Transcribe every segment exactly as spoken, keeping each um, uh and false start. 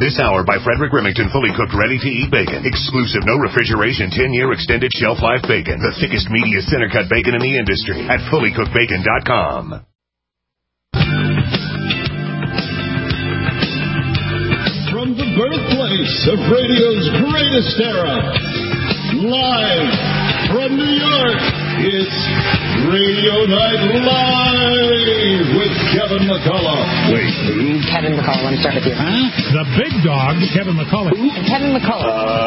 This hour by Frederick Remington, fully cooked, ready-to-eat bacon. Exclusive, no refrigeration, ten-year extended shelf life bacon. The thickest, meatiest, center-cut bacon in the industry at fully cooked bacon dot com. From the birthplace of radio's greatest era, live from New York, it's Radio Night Live with Kevin McCullough. Wait, who? Kevin McCullough, let me start with you. Huh? The big dog, Kevin McCullough. Who? Kevin McCullough.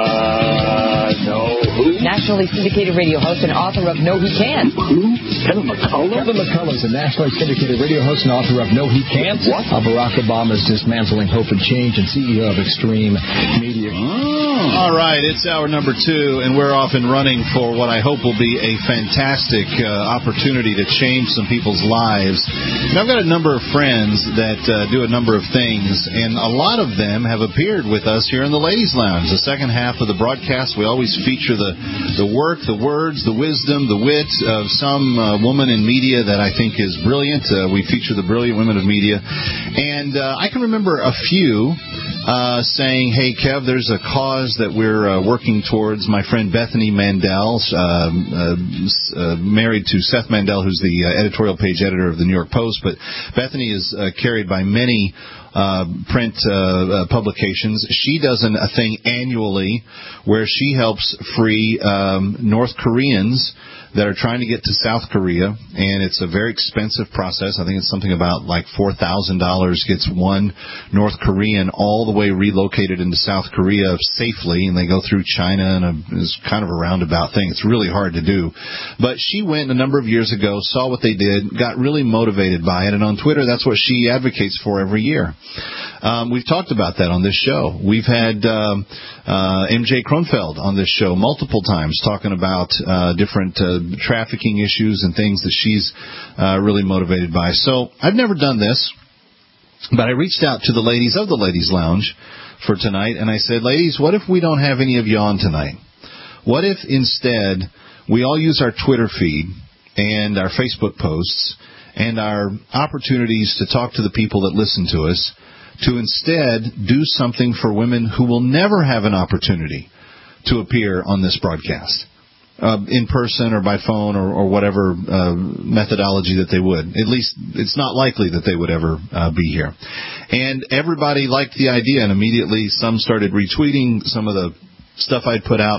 Uh, no. Who? Nationally syndicated radio host and author of No He Can't. Who? Kevin McCullough? Kevin McCullough is a nationally syndicated radio host and author of No He Can't. What? Uh, Barack Obama's Dismantling Hope and Change and C E O of Extreme Media. Oh. All right, it's hour number two, and we're off and running for what I hope will be a fantastic uh, opportunity to change some people's lives. And I've got a number of friends that uh, do a number of things, and a lot of them have appeared with us here in the Ladies Lounge. The second half of the broadcast, we always feature the, the work, the words, the wisdom, the wit of some uh, woman in media that I think is brilliant. Uh, we feature the brilliant women of media. And uh, I can remember a few uh, saying, hey, Kev, there's a cause that we're uh, working towards. My friend Bethany Mandel, uh, uh, uh, married to Seth Mandel, who's the uh, editorial page editor of the New York Post, but Bethany is uh, carried by many uh, print uh, uh, publications. She does an, a thing annually where she helps free um, North Koreans that are trying to get to South Korea, and it's a very expensive process. I think it's something about like four thousand dollars gets one North Korean all the way relocated into South Korea safely, and they go through China, and a, it's kind of a roundabout thing. It's really hard to do. But she went a number of years ago, saw what they did, got really motivated by it, and on Twitter, that's what she advocates for every year. Um, we've talked about that on this show. We've had um, uh, M J Kronfeld on this show multiple times talking about uh, different uh, trafficking issues and things that she's uh, really motivated by. So I've never done this, but I reached out to the ladies of the Ladies Lounge for tonight, and I said, ladies, what if we don't have any of you on tonight? What if instead we all use our Twitter feed and our Facebook posts and our opportunities to talk to the people that listen to us to instead do something for women who will never have an opportunity to appear on this broadcast, uh, in person or by phone or, or whatever uh, methodology that they would. At least it's not likely that they would ever uh, be here. And everybody liked the idea, and immediately some started retweeting some of the stuff I'd put out.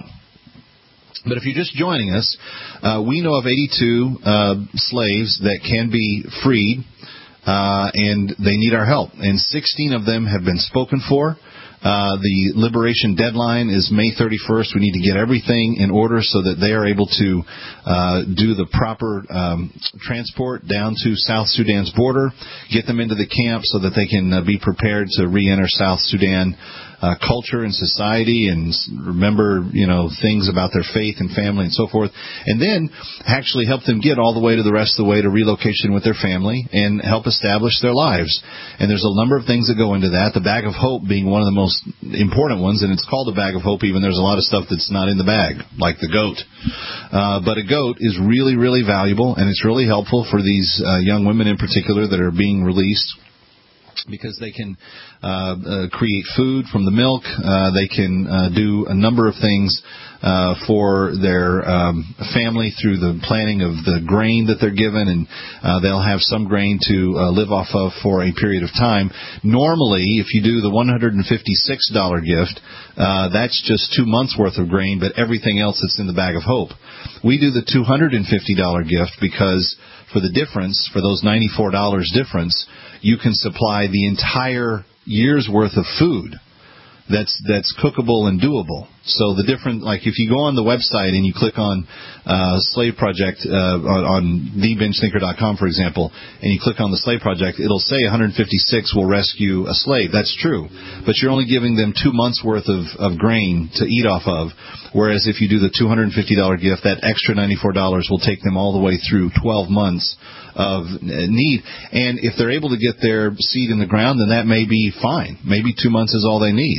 But if you're just joining us, uh, we know of eighty-two uh, slaves that can be freed. Uh, and they need our help. And sixteen of them have been spoken for. Uh, the liberation deadline is May thirty-first. We need to get everything in order so that they are able to uh, do the proper um, transport down to South Sudan's border, get them into the camp so that they can uh, be prepared to re-enter South Sudan uh, culture and society and remember, you know, things about their faith and family and so forth. And then actually help them get all the way to the rest of the way to relocation with their family and help establish their lives. And there's a number of things that go into that, the Bag of Hope being one of the most important ones, and it's called a Bag of Hope even there's a lot of stuff that's not in the bag, like the goat. Uh, but a goat is really, really valuable, and it's really helpful for these uh, young women in particular that are being released, because they can uh, uh, create food from the milk. Uh, they can uh, do a number of things uh, for their um, family through the planting of the grain that they're given, and uh, they'll have some grain to uh, live off of for a period of time. Normally, if you do the one hundred fifty-six dollars gift, uh, that's just two months' worth of grain, but everything else that's in the Bag of Hope. We do the two hundred fifty dollars gift because for the difference, for those ninety-four dollars difference, you can supply the entire year's worth of food that's that's cookable and doable. So the different, like if you go on the website and you click on uh, Slave Project uh, on, on the binge thinker dot com, for example, and you click on the Slave Project, it'll say one hundred fifty-six will rescue a slave. That's true. But you're only giving them two months' worth of, of grain to eat off of, whereas if you do the two hundred fifty dollars gift, that extra ninety-four dollars will take them all the way through twelve months of need. And if they're able to get their seed in the ground, then that may be fine. Maybe two months is all they need.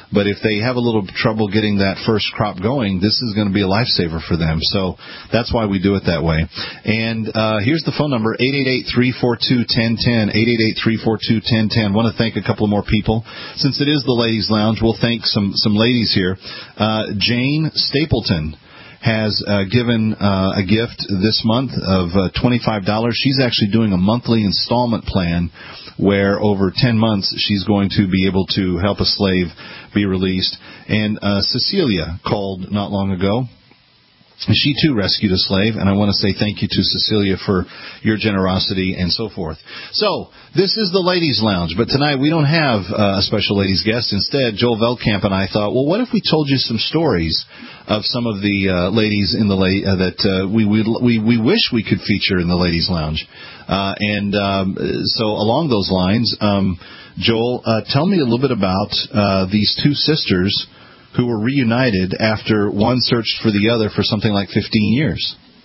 But if they have a little trouble getting that first crop going, this is going to be a lifesaver for them. So that's why we do it that way. And uh, here's the phone number, eight eight eight, three four two, one zero one zero, eight eight eight, three four two, one zero one zero. I want to thank a couple more people. Since it is the Ladies Lounge, we'll thank some, some ladies here. Uh, Jane Stapleton has uh, given uh, a gift this month of uh, twenty-five dollars. She's actually doing a monthly installment plan where over ten months she's going to be able to help a slave be released. And uh, Cecilia called not long ago. She, too, rescued a slave, and I want to say thank you to Cecilia for your generosity and so forth. So, this is the Ladies' Lounge, but tonight we don't have uh, a special ladies guest. Instead, Joel Veldkamp and I thought, well, what if we told you some stories of some of the uh, ladies in the la- uh, that uh, we, we we we wish we could feature in the Ladies' Lounge? Uh, and um, so, along those lines, um, Joel, uh, tell me a little bit about uh, these two sisters who were reunited after one searched for the other for something like fifteen years.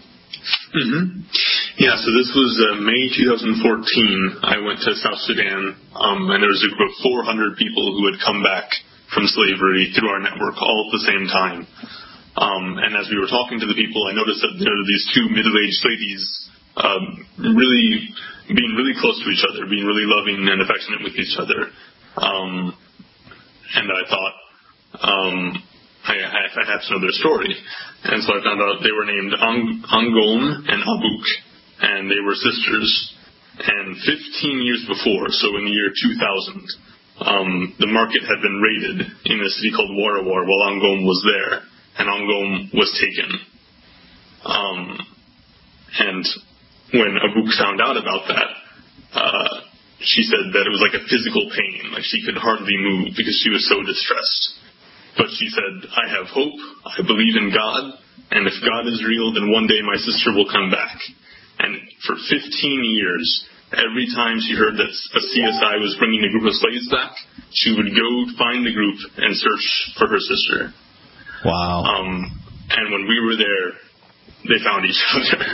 Mm-hmm. Yeah, so this was uh, May twenty fourteen. I went to South Sudan, um, and there was a group of four hundred people who had come back from slavery through our network all at the same time. Um, and as we were talking to the people, I noticed that there were these two middle-aged ladies um, really being really close to each other, being really loving and affectionate with each other. Um, and I thought, Um, I, I had to know their story. And so I found out they were named Ang- Angom and Abuk, and they were sisters. And fifteen years before, so in the year two thousand, um, the market had been raided in a city called Warawar while Angom was there, and Angom was taken. Um, and when Abuk found out about that, uh, she said that it was like a physical pain, like she could hardly move because she was so distressed. But she said, I have hope, I believe in God, and if God is real, then one day my sister will come back. And for fifteen years, every time she heard that a C S I was bringing a group of slaves back, she would go find the group and search for her sister. Wow. Um, and when we were there, they found each other.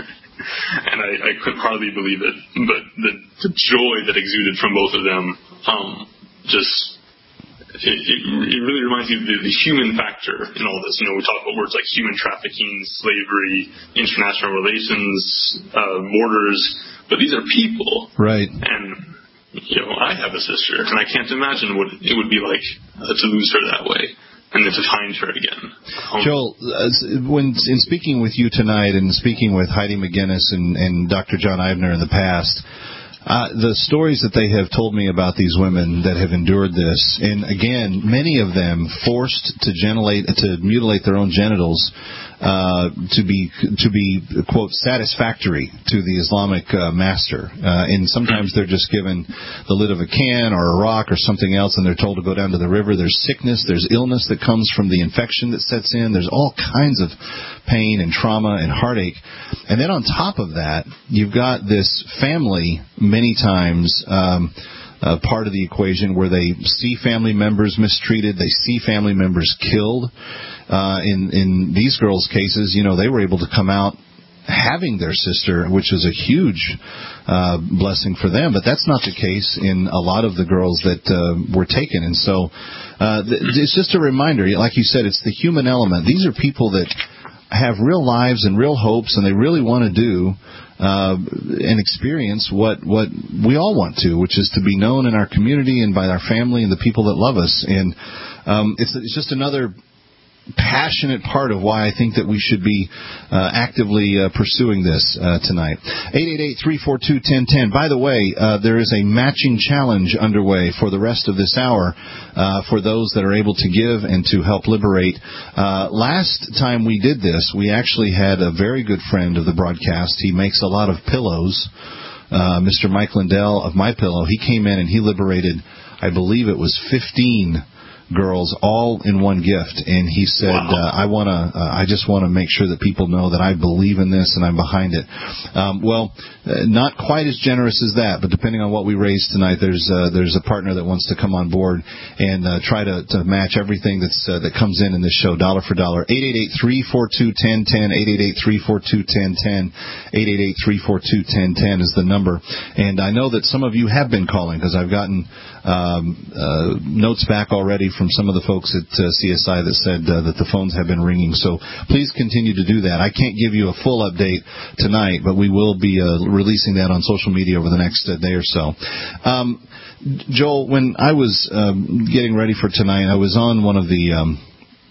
And I, I couldn't hardly believe it. But the, the joy that exuded from both of them um, just... It, it, it really reminds me of the, the human factor in all this. You know, we talk about words like human trafficking, slavery, international relations, uh, borders, but these are people. Right. And, you know, I have a sister, and I can't imagine what it would be like uh, to lose her that way and then to find her again. Um, Joel, uh, when in speaking with you tonight and speaking with Heidi McGinnis and, and Doctor John Eibner in the past, Uh, the stories that they have told me about these women that have endured this, and again, many of them forced to genilate, to mutilate their own genitals uh, to be to be quote satisfactory to the Islamic uh, master, uh, and sometimes they're just given the lid of a can or a rock or something else, and they're told to go down to the river. There's sickness, there's illness that comes from the infection that sets in. There's all kinds of pain and trauma and heartache, and then on top of that, you've got this family. Many times um, uh, part of the equation where they see family members mistreated, they see family members killed. Uh, in, in these girls' cases, you know, they were able to come out having their sister, which is a huge uh, blessing for them. But that's not the case in a lot of the girls that uh, were taken. And so uh, th- it's just a reminder, like you said, it's the human element. These are people that have real lives and real hopes, and they really want to do uh, and experience what, what we all want to, which is to be known in our community and by our family and the people that love us. And um, it's, it's just another passionate part of why I think that we should be uh, actively uh, pursuing this uh, tonight. eight eight eight, three four two, one zero one zero. By the way, uh, there is a matching challenge underway for the rest of this hour uh, for those that are able to give and to help liberate. Uh, last time we did this, we actually had a very good friend of the broadcast. He makes a lot of pillows. Uh, Mister Mike Lindell of My Pillow. He came in and he liberated, I believe it was fifteen girls all in one gift, and he said, wow. uh, I want to uh, I just want to make sure that people know that I believe in this and I'm behind it. Um, well, uh, not quite as generous as that, but depending on what we raise tonight, there's uh, there's a partner that wants to come on board and uh, try to, to match everything that's uh, that comes in in this show, dollar for dollar. eight eight eight, three four two, one zero one zero, eight eight eight, three four two, one zero one zero, eight eight eight, three four two, one zero one zero is the number. And I know that some of you have been calling because I've gotten um, uh, notes back already from some of the folks at uh, C S I that said uh, that the phones have been ringing. So please continue to do that. I can't give you a full update tonight, but we will be uh, releasing that on social media over the next uh, day or so. Um, Joel, when I was um, getting ready for tonight, I was on one of the um,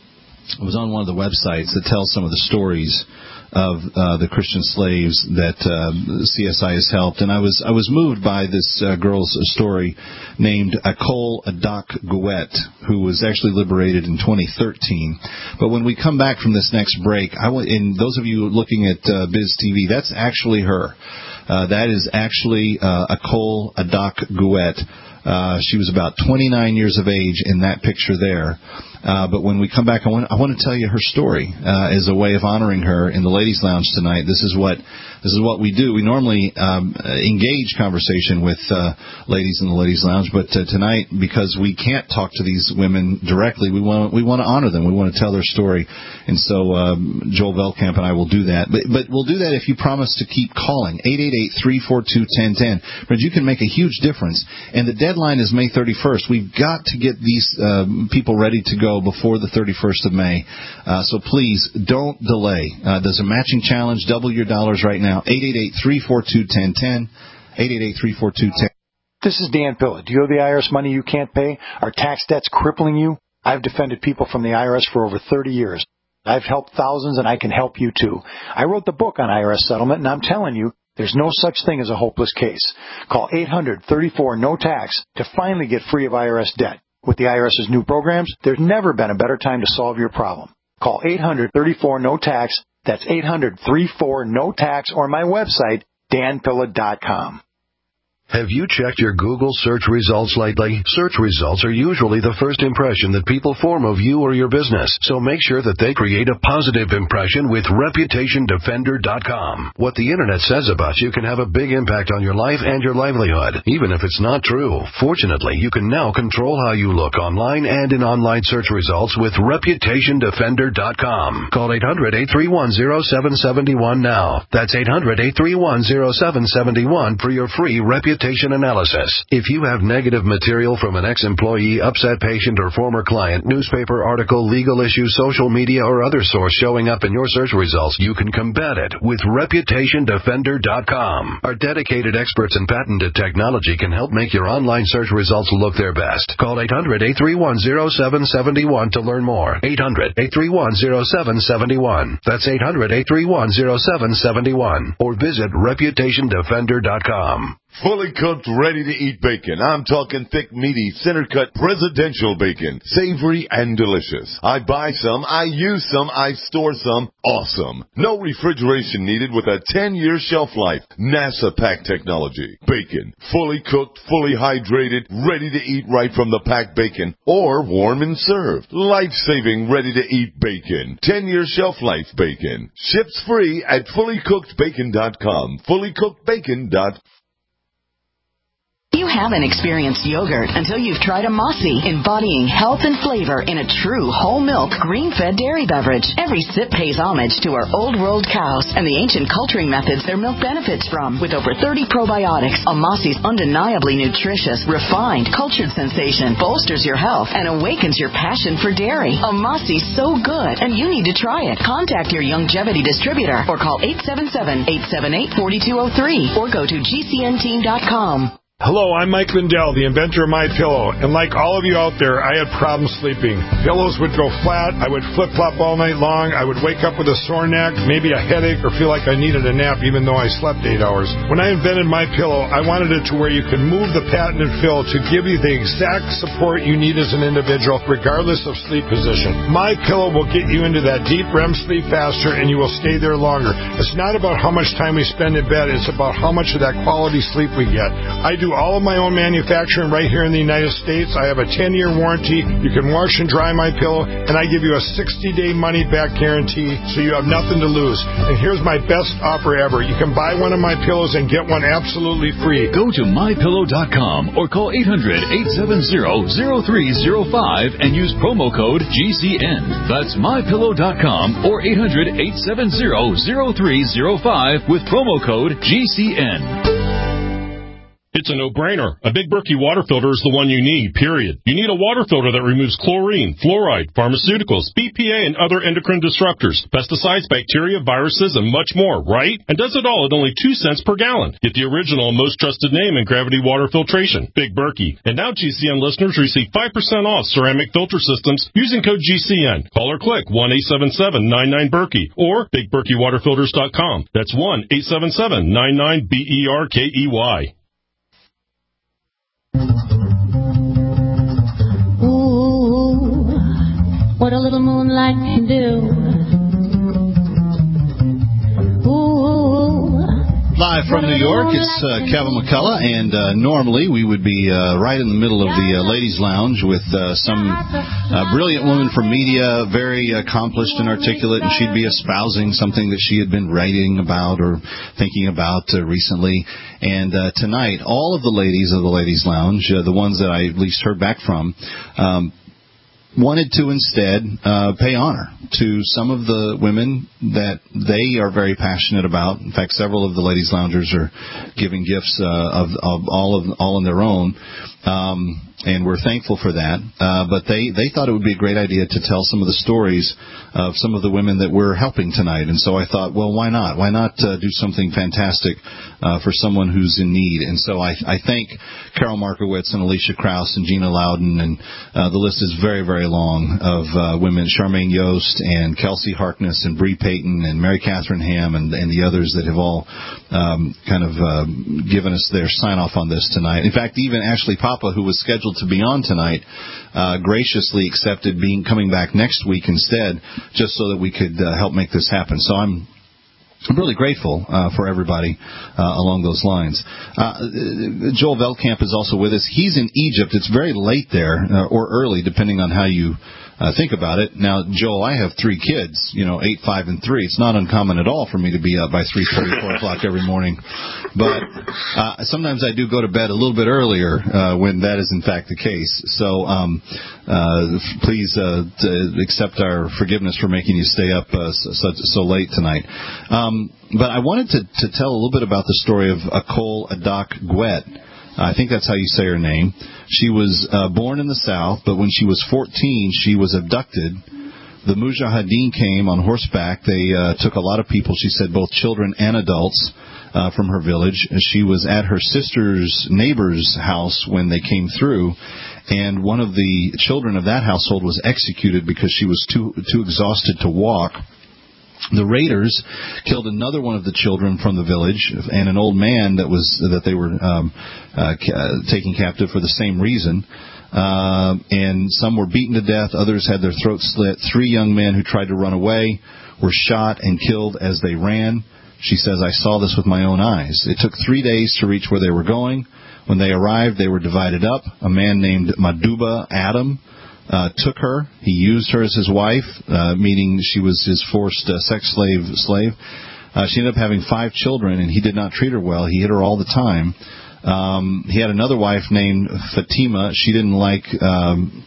I was on one of the websites that tells some of the stories of uh, the Christian slaves that uh, C S I has helped, and I was I was moved by this uh, girl's story named Akol Adak Guet, who was actually liberated in twenty thirteen. But when we come back from this next break, I w- and those of you looking at uh, Biz T V, that's actually her. Uh, that is actually uh, Akol Adak Guet. Uh, she was about twenty-nine years of age in that picture there. Uh, but when we come back, I want, I want to tell you her story uh, as a way of honoring her in the Ladies' Lounge tonight. This is what this is what we do. We normally um, engage conversation with uh, ladies in the Ladies' Lounge, but uh, tonight, because we can't talk to these women directly, we want we want to honor them. We want to tell their story, and so um, Joel Veldkamp and I will do that. But, but we'll do that if you promise to keep calling eight eight eight, three four two, one zero one zero. Friends, you can make a huge difference, and the deadline is May thirty-first. We've got to get these uh, people ready to go before the thirty-first of May. Uh, so please don't delay. Uh, there's a matching challenge. Double your dollars right now. eight eight eight, three four two, one zero one zero. eight eight eight, three four two, one zero one zero. This is Dan Pilla. Do you owe the I R S money you can't pay? Are tax debts crippling you? I've defended people from the I R S for over thirty years. I've helped thousands, and I can help you too. I wrote the book on I R S settlement, and I'm telling you, there's no such thing as a hopeless case. Call eight hundred, thirty-four, no tax to finally get free of I R S debt. With the IRS's new programs, there's never been a better time to solve your problem. Call eight hundred, thirty-four, no tax. That's eight hundred, thirty-four, no tax, or my website, dan pilla dot com. Have you checked your Google search results lately? Search results are usually the first impression that people form of you or your business, so make sure that they create a positive impression with reputation defender dot com. What the Internet says about you can have a big impact on your life and your livelihood, even if it's not true. Fortunately, you can now control how you look online and in online search results with reputation defender dot com. Call eight hundred, eight three one, zero seven seven one now. That's eight hundred, eight three one, zero seven seven one for your free reputation analysis. If you have negative material from an ex-employee, upset patient, or former client, newspaper article, legal issue, social media, or other source showing up in your search results, you can combat it with reputation defender dot com. Our dedicated experts in patented technology can help make your online search results look their best. Call eight hundred, eight three one, zero seven seven one to learn more. eight hundred, eight three one, zero seven seven one. That's eight hundred, eight three one, zero seven seven one. Or visit reputation defender dot com. Fully cooked, ready-to-eat bacon. I'm talking thick, meaty, center-cut presidential bacon. Savory and delicious. I buy some, I use some, I store some. Awesome. No refrigeration needed with a ten-year shelf life. NASA pack technology. Bacon. Fully cooked, fully hydrated, ready to eat right from the packed bacon. Or warm and served. Life-saving, ready-to-eat bacon. ten-year shelf life bacon. Ships free at fully cooked bacon dot com. fully cooked bacon dot com. You haven't experienced yogurt until you've tried a Mossy, embodying health and flavor in a true whole milk, green-fed dairy beverage. Every sip pays homage to our old world cows and the ancient culturing methods their milk benefits from. With over thirty probiotics, a Mossy's undeniably nutritious, refined, cultured sensation bolsters your health and awakens your passion for dairy. A Mossy's so good, and you need to try it. Contact your Youngevity distributor or call eight seven seven, eight seven eight, four two zero three or go to G C N team dot com. Hello, I'm Mike Lindell, the inventor of MyPillow, and like all of you out there, I had problems sleeping. Pillows would go flat, I would flip-flop all night long, I would wake up with a sore neck, maybe a headache, or feel like I needed a nap even though I slept eight hours. When I invented MyPillow, I wanted it to where you could move the patented fill to give you the exact support you need as an individual, regardless of sleep position. MyPillow will get you into that deep R E M sleep faster, and you will stay there longer. It's not about how much time we spend in bed, it's about how much of that quality sleep we get. I do all of my own manufacturing right here in the United States. I have a ten-year warranty. You can wash and dry my pillow, and I give you a sixty-day money-back guarantee, so you have nothing to lose. And here's my best offer ever. You can buy one of my pillows and get one absolutely free. Go to my pillow dot com or call eight hundred, eight seven zero, zero three zero five and use promo code G C N. That's my pillow dot com or eight hundred, eight seven zero, zero three zero five with promo code G C N. It's a no-brainer. A Big Berkey water filter is the one you need, period. You need a water filter that removes chlorine, fluoride, pharmaceuticals, B P A, and other endocrine disruptors, pesticides, bacteria, viruses, and much more, right? And does it all at only two cents per gallon. Get the original and most trusted name in gravity water filtration, Big Berkey. And now G C N listeners receive five percent off ceramic filter systems using code G C N. Call or click one eight seven seven nine nine Berkey or big berkey water filters dot com. That's one eight seven seven nine nine B E R K E Y. Ooh, what a little moonlight can do. Ooh. Live from New York, it's uh, Kevin McCullough, and uh, normally we would be uh, right in the middle of the uh, Ladies' Lounge with uh, some uh, brilliant woman from media, very accomplished and articulate, and she'd be espousing something that she had been writing about or thinking about uh, recently. And uh, tonight, all of the ladies of the Ladies' Lounge, uh, the ones that I at least heard back from, um, wanted to instead uh, pay honor to some of the women that they are very passionate about. In fact, several of the Ladies' Loungers are giving gifts uh, of, of all of all on their own. Um, and we're thankful for that. Uh, but they, they thought it would be a great idea to tell some of the stories of some of the women that we're helping tonight. And so I thought, well, why not? Why not uh, do something fantastic uh, for someone who's in need? And so I, I thank Carol Markowitz and Alicia Krause and Gina Loudon, and uh, the list is very, very long of uh, women, Charmaine Yost and Kelsey Harkness and Bree Payton and Mary Catherine Ham and, and the others that have all um, kind of uh, given us their sign-off on this tonight. In fact, even Ashley Papa, who was scheduled to be on tonight, uh, graciously accepted being coming back next week instead, just so that we could uh, help make this happen. So I'm I'm really grateful uh, for everybody uh, along those lines. Uh, Joel Veldkamp is also with us. He's in Egypt. It's very late there, uh, or early, depending on how you uh, think about it. Now, Joel, I have three kids, you know, eight, five, and three. It's not uncommon at all for me to be up by three thirty, four o'clock every morning. But uh, sometimes I do go to bed a little bit earlier uh, when that is, in fact, the case. So um, uh, please uh, accept our forgiveness for making you stay up uh, so, so late tonight. Um, but I wanted to, to tell a little bit about the story of Akol Adak Gwet. I think that's how you say her name. She was uh, born in the South, but when she was fourteen, she was abducted. The Mujahideen came on horseback. They uh, took a lot of people, she said, both children and adults, uh, from her village. She was at her sister's neighbor's house when they came through, and one of the children of that household was executed because she was too too exhausted to walk. The raiders killed another one of the children from the village and an old man that was that they were um, uh, ca- taking captive for the same reason. Uh, and some were beaten to death. Others had their throats slit. Three young men who tried to run away were shot and killed as they ran. She says, I saw this with my own eyes. It took three days to reach where they were going. When they arrived, they were divided up. A man named Maduba Adam Uh, took her. He used her as his wife, uh, meaning she was his forced uh, sex slave. Slave. Uh, she ended up having five children, and he did not treat her well. He hit her all the time. Um, he had another wife named Fatima. She didn't like. Um,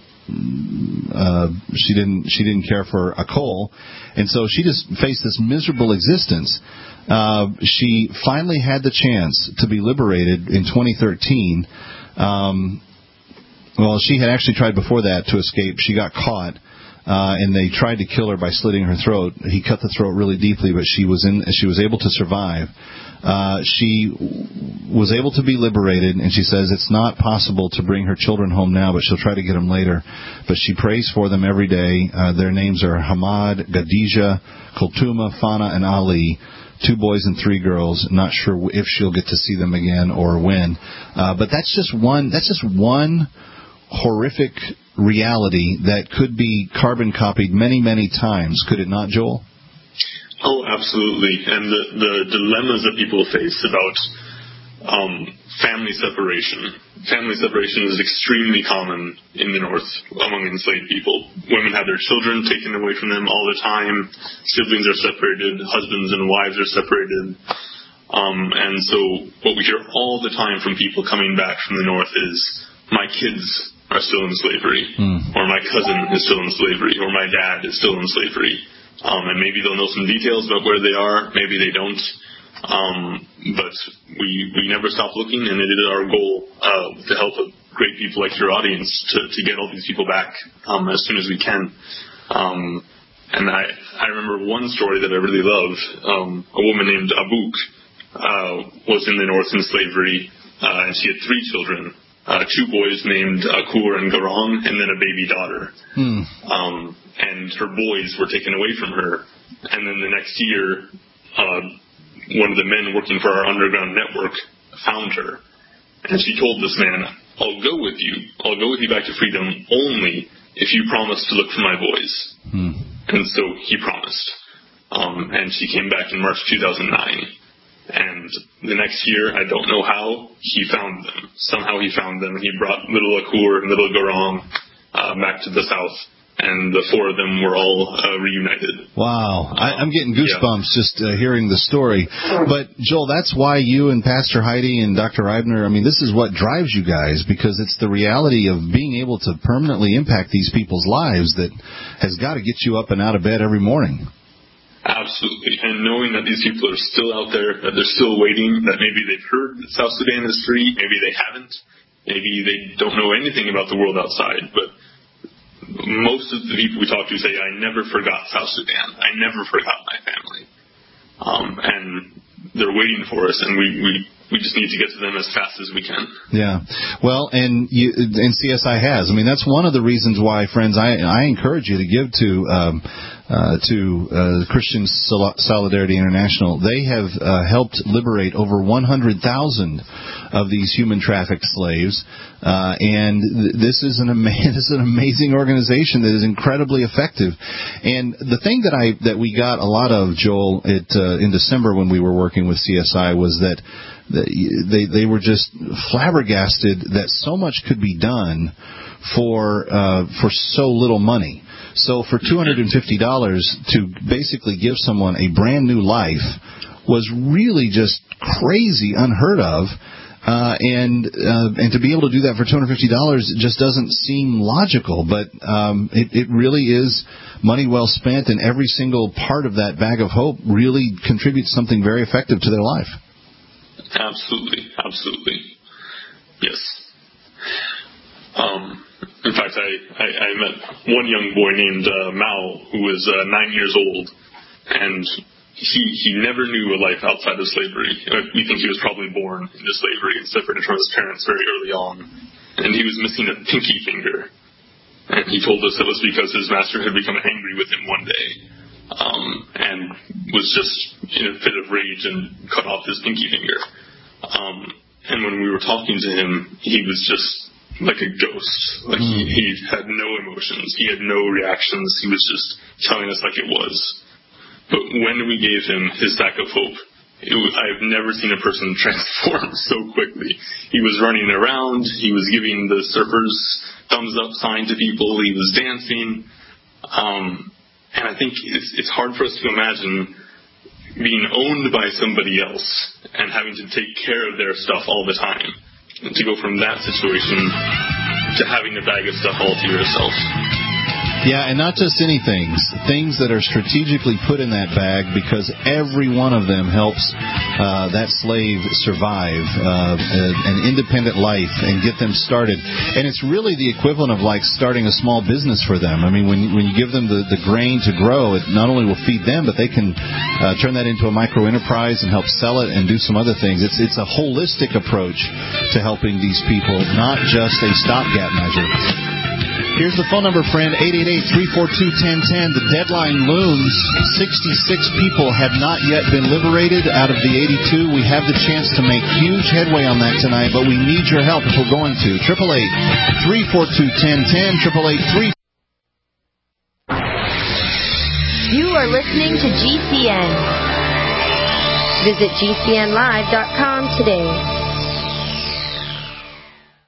uh, she didn't. She didn't care for Akol, and so she just faced this miserable existence. Uh, she finally had the chance to be liberated in twenty thirteen. Um, Well, she had actually tried before that to escape. She got caught, uh, and they tried to kill her by slitting her throat. He cut the throat really deeply, but she was in. She was able to survive. Uh, she was able to be liberated, and she says it's not possible to bring her children home now, but she'll try to get them later. But she prays for them every day. Uh, their names are Hamad, Khadija, Kultuma, Fana, and Ali. Two boys and three girls. Not sure if she'll get to see them again or when. Uh, but that's just one. That's just one horrific reality that could be carbon copied many, many times. Could it not, Joel? Oh, absolutely. And the, the dilemmas that people face about um, family separation. Family separation is extremely common in the North among enslaved people. Women have their children taken away from them all the time. Siblings are separated. Husbands and wives are separated. Um, and so what we hear all the time from people coming back from the North is, my kids are still in slavery, mm. or my cousin is still in slavery, or my dad is still in slavery. Um, and maybe they'll know some details about where they are, maybe they don't. Um, but we we never stopped looking, and it is our goal uh, with the help of great people like your audience to, to get all these people back um, as soon as we can. Um, and I, I remember one story that I really love. Um, a woman named Abuk uh, was in the North in slavery, uh, and she had three children, uh, two boys named Akur and Garang, and then a baby daughter. Hmm. Um, and her boys were taken away from her. And then the next year, uh, one of the men working for our underground network found her. And she told this man, I'll go with you. I'll go with you back to freedom only if you promise to look for my boys. Hmm. And so he promised. Um, and she came back in March two thousand nine. And the next year, I don't know how, he found them. Somehow he found them, and he brought little Akur and little Garang uh, back to the south. And the four of them were all uh, reunited. Wow. I, I'm getting goosebumps yeah. just uh, hearing the story. But, Joel, that's why you and Pastor Heidi and Doctor Eibner, I mean, this is what drives you guys, because it's the reality of being able to permanently impact these people's lives that has got to get you up and out of bed every morning. Absolutely. And knowing that these people are still out there, that they're still waiting, that maybe they've heard that South Sudan is free, maybe they haven't, maybe they don't know anything about the world outside, but most of the people we talk to say, I never forgot South Sudan. I never forgot my family. Um, and they're waiting for us, and we, we, we just need to get to them as fast as we can. Yeah. Well, and you, and C S I has. I mean, that's one of the reasons why, friends, I, I encourage you to give to um, uh, to uh, Christian Solidarity International. They have uh, helped liberate over one hundred thousand of these human trafficked slaves. Uh, and th- this is an ama- this is an amazing organization that is incredibly effective. And the thing that I that we got a lot of, Joel, it, uh, in December when we were working with C S I was that they they were just flabbergasted that so much could be done for uh, for so little money. So for two hundred fifty dollars to basically give someone a brand new life was really just crazy, unheard of. Uh, and uh, and to be able to do that for two hundred fifty dollars just doesn't seem logical, but um, it, it really is money well spent, and every single part of that bag of hope really contributes something very effective to their life. Absolutely, absolutely, yes. Um, in fact, I, I, I met one young boy named uh, Mao, who was uh, nine years old, and He he never knew a life outside of slavery. We think he was probably born into slavery and separated from his parents very early on. And he was missing a pinky finger. And he told us it was because his master had become angry with him one day. Um, and was just in a fit of rage and cut off his pinky finger. Um, and when we were talking to him, he was just like a ghost. Like he, he had no emotions. He had no reactions. He was just telling us like it was. But when we gave him his sack of hope, it was, I've never seen a person transform so quickly. He was running around. He was giving the surfers thumbs up sign to people. He was dancing. Um, and I think it's, it's hard for us to imagine being owned by somebody else and having to take care of their stuff all the time. And to go from that situation to having a bag of stuff all to yourself. Yeah, and not just any things. Things that are strategically put in that bag because every one of them helps uh, that slave survive uh, an independent life and get them started. And it's really the equivalent of like starting a small business for them. I mean, when, when you give them the, the grain to grow, it not only will feed them, but they can uh, turn that into a micro-enterprise and help sell it and do some other things. It's, it's a holistic approach to helping these people, not just a stopgap measure. Here's the phone number, friend, eight eight eight, three four two, one zero one zero. The deadline looms. sixty-six people have not yet been liberated out of the eighty-two. We have the chance to make huge headway on that tonight, but we need your help if we're going to. eight eight eight, three four two, one zero one zero, eight eight eight, three You are listening to G C N. Visit G C N live dot com today. You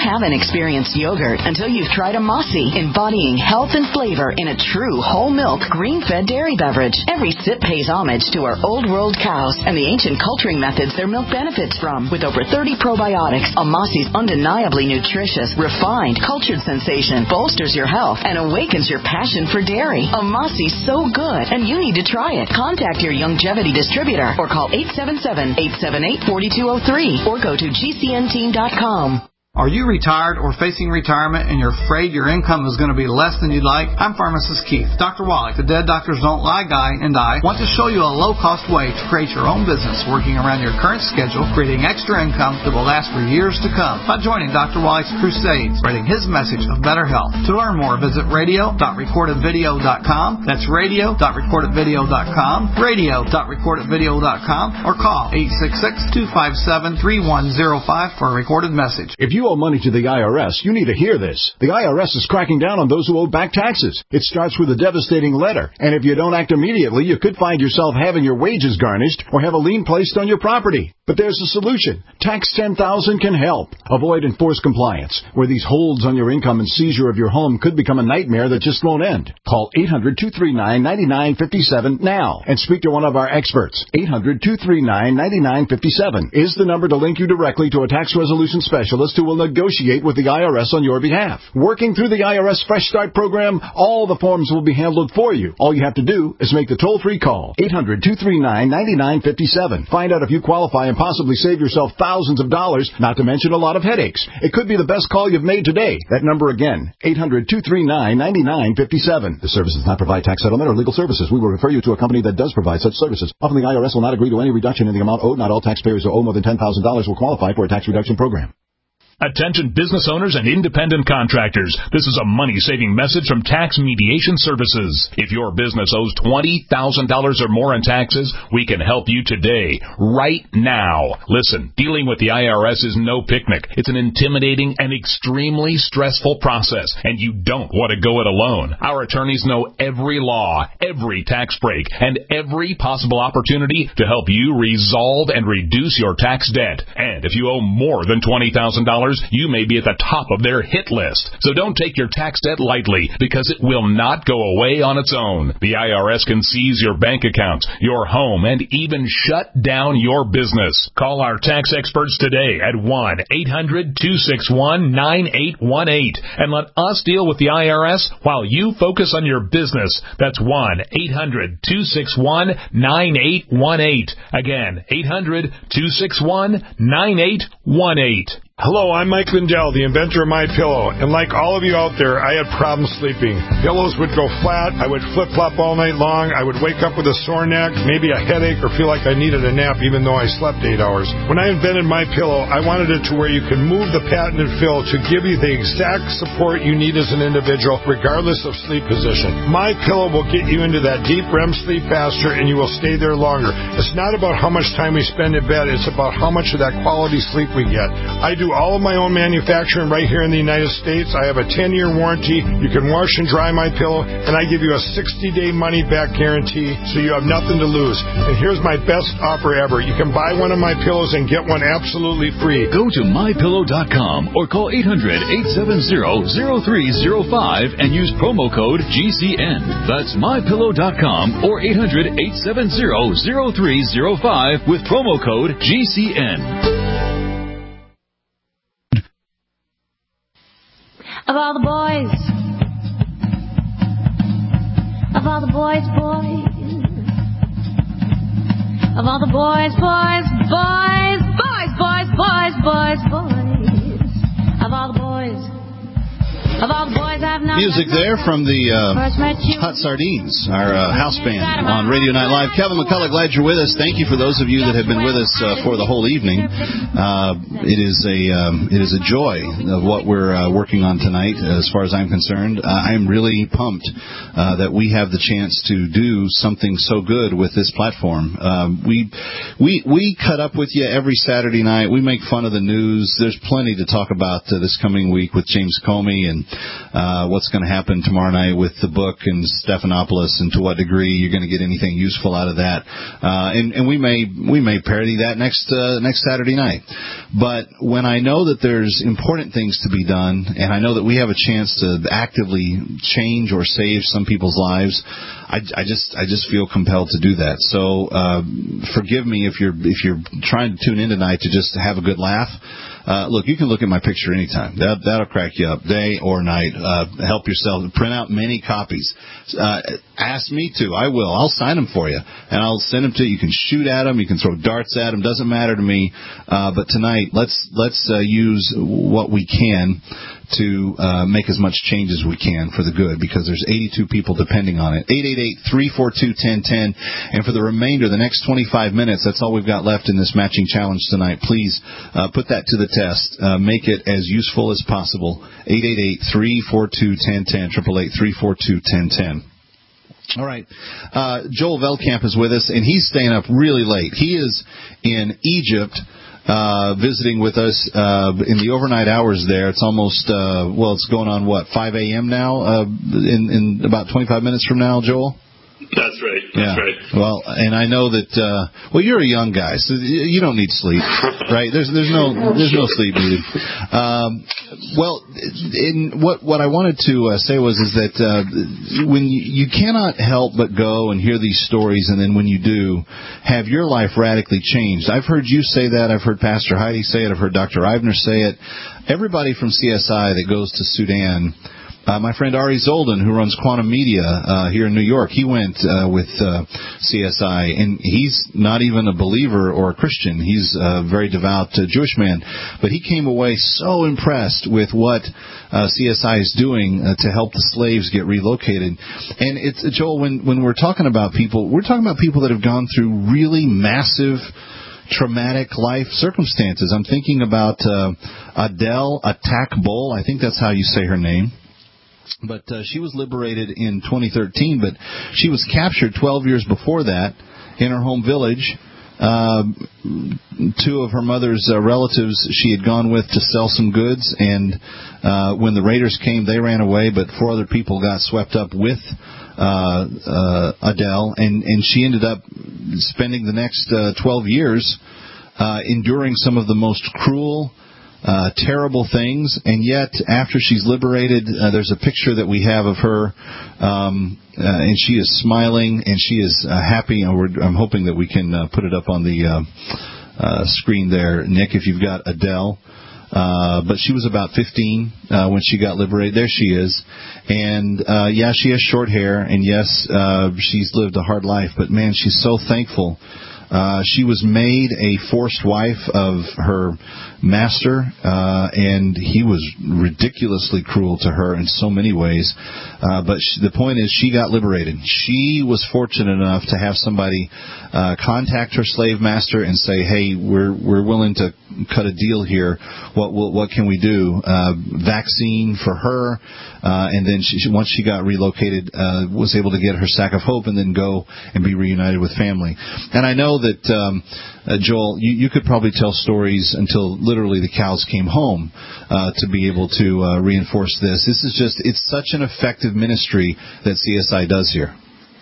haven't experienced yogurt until you've tried a Mossy, embodying health and flavor in a true whole milk, green-fed dairy beverage. Every sip pays homage to our old world cows and the ancient culturing methods their milk benefits from. With over thirty probiotics, a Mossy's undeniably nutritious, refined, cultured sensation bolsters your health and awakens your passion for dairy. A Mossy's so good, and you need to try it. Contact your Youngevity distributor or call eight seven seven, eight seven eight, four two zero three or go to G C N team dot com. Are you retired or facing retirement and you're afraid your income is going to be less than you'd like? I'm Pharmacist Keith. Doctor Wallach, the Dead Doctors Don't Lie guy, and I want to show you a low-cost way to create your own business working around your current schedule, creating extra income that will last for years to come by joining Doctor Wallach's crusades, spreading his message of better health. To learn more, visit radio dot recorded video dot com. That's radio dot recorded video dot com, radio dot recorded video dot com, or call eight six six, two five seven, three one zero five for a recorded message. If you owe money to the I R S, you need to hear this. The I R S is cracking down on those who owe back taxes. It starts with a devastating letter, and if you don't act immediately, you could find yourself having your wages garnished or have a lien placed on your property. But there's a solution. Tax ten thousand can help. Avoid enforced compliance, where these holds on your income and seizure of your home could become a nightmare that just won't end. Call eight hundred, two three nine, nine nine five seven now and speak to one of our experts. eight hundred, two three nine, nine nine five seven is the number to link you directly to a tax resolution specialist who will negotiate with the I R S on your behalf. Working through the I R S Fresh Start program, all the forms will be handled for you. All you have to do is make the toll-free call. eight hundred, two three nine, nine nine five seven. Find out if you qualify and possibly save yourself thousands of dollars, not to mention a lot of headaches. It could be the best call you've made today. That number again, eight hundred, two three nine, nine nine five seven. The service does not provide tax settlement or legal services. We will refer you to a company that does provide such services. Often the I R S will not agree to any reduction in the amount owed. Not all taxpayers who owe more than ten thousand dollars will qualify for a tax reduction program. Attention business owners and independent contractors. This is a money-saving message from Tax Mediation Services. If your business owes twenty thousand dollars or more in taxes, we can help you today, right now. Listen, dealing with the I R S is no picnic. It's an intimidating and extremely stressful process, and you don't want to go it alone. Our attorneys know every law, every tax break, and every possible opportunity to help you resolve and reduce your tax debt. And if you owe more than twenty thousand dollars, you may be at the top of their hit list. So don't take your tax debt lightly, because it will not go away on its own. The I R S can seize your bank accounts, your home, and even shut down your business. Call our tax experts today at one eight hundred, two six one, nine eight one eight and let us deal with the I R S while you focus on your business. That's one eight hundred, two six one, nine eight one eight. Again, eight hundred, two six one, nine eight one eight. Hello, I'm Mike Lindell, the inventor of MyPillow, and like all of you out there, I had problems sleeping. Pillows would go flat, I would flip-flop all night long, I would wake up with a sore neck, maybe a headache, or feel like I needed a nap even though I slept eight hours. When I invented MyPillow, I wanted it to where you can move the patented fill to give you the exact support you need as an individual, regardless of sleep position. MyPillow will get you into that deep R E M sleep faster, and you will stay there longer. It's not about how much time we spend in bed, it's about how much of that quality sleep we get. I do all of my own manufacturing right here in the United States. I have a ten-year warranty. You can wash and dry my pillow, and I give you a sixty-day money-back guarantee, so you have nothing to lose. And here's my best offer ever. You can buy one of my pillows and get one absolutely free. Go to my pillow dot com or call eight hundred, eight seven zero, zero three zero five and use promo code G C N. That's my pillow dot com or eight hundred, eight seven zero, zero three zero five with promo code G C N. Of all the boys, of all the boys, boys, of all the boys, boys, boys, boys, boys, boys, boys, boys, of all the boys, of all the boys I've known. Music there from the uh, Hot Sardines, our uh, house band on Radio Night Live. Kevin McCullough, glad you're with us. Thank you for those of you that have been with us uh, for the whole evening. Uh, it is a um, it is a joy of what we're uh, working on tonight, as far as I'm concerned. Uh, I'm really pumped uh, that we have the chance to do something so good with this platform. Um, we we we cut up with you every Saturday night. We make fun of the news. There's plenty to talk about uh, this coming week with James Comey and uh, what's going to happen tomorrow night with the book and Stephanopoulos, and to what degree you're going to get anything useful out of that. Uh, and, and we may we may parody that next uh, next Saturday night. But when I know that there's important things to be done, and I know that we have a chance to actively change or save some people's lives, I, I just I just feel compelled to do that. So uh, forgive me if you're if you're trying to tune in tonight to just have a good laugh. Uh, look, you can look at my picture anytime. That, that'll crack you up, day or night. Uh, help yourself. Print out many copies. Uh, ask me to. I will. I'll sign them for you, and I'll send them to you. You can shoot at them. You can throw darts at them. Doesn't matter to me. Uh, but tonight, let's let's uh, use what we can to uh, make as much change as we can for the good, because there's eighty-two people depending on it. eight eight eight, three four two, one zero one zero. And for the remainder, the next twenty-five minutes, that's all we've got left in this matching challenge tonight. Please uh, put that to the test. Uh, make it as useful as possible. eight eight eight, three four two, one zero one zero. eight eight eight, three four two, one zero one zero. All right. Uh, Joel Veldkamp is with us, and he's staying up really late. He is in Egypt, uh, visiting with us uh, in the overnight hours there. It's almost, uh, well, it's going on, what, five a.m. now, uh, in, in about twenty-five minutes from now, Joel? That's right. That's yeah. right. Well, and I know that. Uh, well, you're a young guy, so you don't need sleep, right? There's there's no there's no sleep needed. Um, well, in what what I wanted to uh, say was is that uh, when you, you cannot help but go and hear these stories, and then when you do, have your life radically changed. I've heard you say that. I've heard Pastor Heidi say it. I've heard Doctor Eibner say it. Everybody from C S I that goes to Sudan. Uh, my friend Ari Zoldan, who runs Quantum Media uh, here in New York, he went uh, with uh, C S I, and he's not even a believer or a Christian. He's a very devout uh, Jewish man. But he came away so impressed with what uh, C S I is doing uh, to help the slaves get relocated. And it's Joel, when, when we're talking about people, we're talking about people that have gone through really massive traumatic life circumstances. I'm thinking about uh, Adele Atakbol. I think that's how you say her name. But uh, she was liberated in twenty thirteen, but she was captured twelve years before that in her home village. Uh, two of her mother's uh, relatives she had gone with to sell some goods, and uh, when the raiders came, they ran away, but four other people got swept up with uh, uh, Adele, and, and she ended up spending the next uh, twelve years uh, enduring some of the most cruel, Uh, terrible things, and yet after she's liberated, uh, there's a picture that we have of her, um, uh, and she is smiling and she is uh, happy. And we're, I'm hoping that we can uh, put it up on the uh, uh, screen there, Nick, if you've got Adele. Uh, but she was about fifteen uh, when she got liberated. There she is, and uh, yeah, she has short hair, and yes, uh, she's lived a hard life. But man, she's so thankful. Uh, she was made a forced wife of her master, uh, and he was ridiculously cruel to her in so many ways. Uh, but she, the point is, she got liberated. She was fortunate enough to have somebody uh, contact her slave master and say, "Hey, we're we're willing to cut a deal here. What what, what can we do? Uh, vaccine for her." Uh, and then she, once she got relocated, uh, was able to get her sack of hope and then go and be reunited with family. And I know that, um, uh, Joel, you, you could probably tell stories until literally the cows came home uh, to be able to uh, reinforce this. This is just, it's such an effective ministry that C S I does here.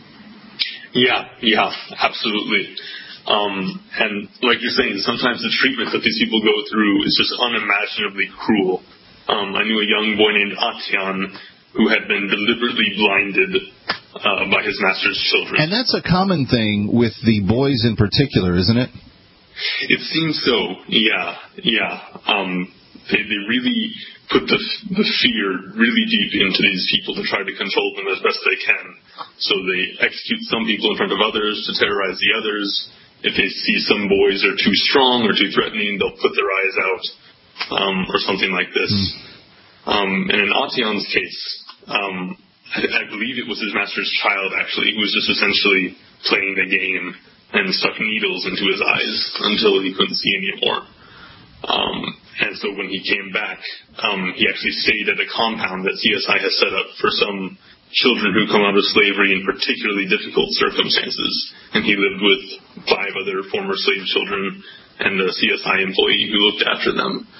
Yeah, yeah, absolutely. Um, and like you're saying, sometimes the treatment that these people go through is just unimaginably cruel. Um, I knew a young boy named Atian who had been deliberately blinded uh, by his master's children. And that's a common thing with the boys in particular, isn't it? It seems so, yeah, yeah. Um, they, they really put the, the fear really deep into these people to try to control them as best they can. So they execute some people in front of others to terrorize the others. If they see some boys are too strong or too threatening, they'll put their eyes out. Um, or something like this. Mm. Um, and in Atian's case, um, I, I believe it was his master's child, actually, who was just essentially playing the game and stuck needles into his eyes until he couldn't see anymore. Um, and so when he came back, um, he actually stayed at a compound that C S I has set up for some children who come out of slavery in particularly difficult circumstances. And he lived with five other former slave children and a C S I employee who looked after them.